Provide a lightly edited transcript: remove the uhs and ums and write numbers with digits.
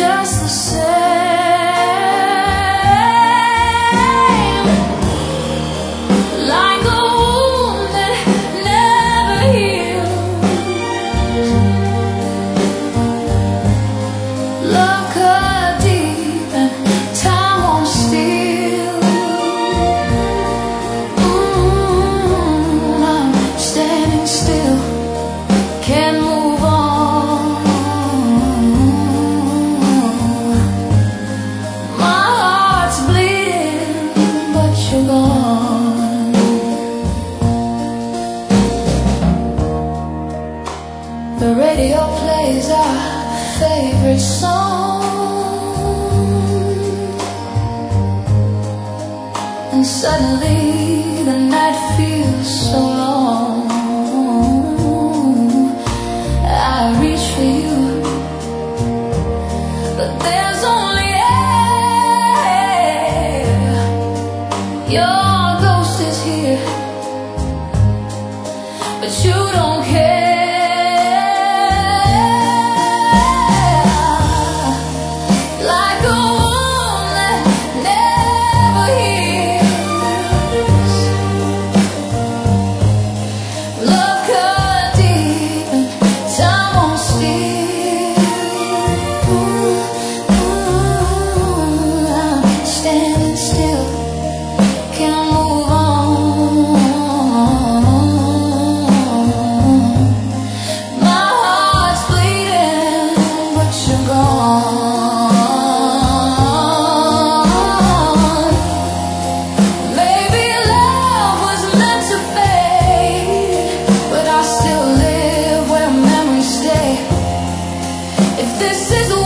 just the same. Like a wound that never heals. Love cut deep and time won't steal. I'm standing still, can't move on. My heart's bleeding, but you're gone. The radio plays our favorite song, and suddenly the night feels so long. I reach for you, but there's only air. Your ghost is here, but you don't care. Like a wound that never heals. Love cut deep and time won't steal. I'm standing still, can't move on. My heart's bleeding, but you're gone. Maybe love was meant to fade, but I still live where memories stay. If this is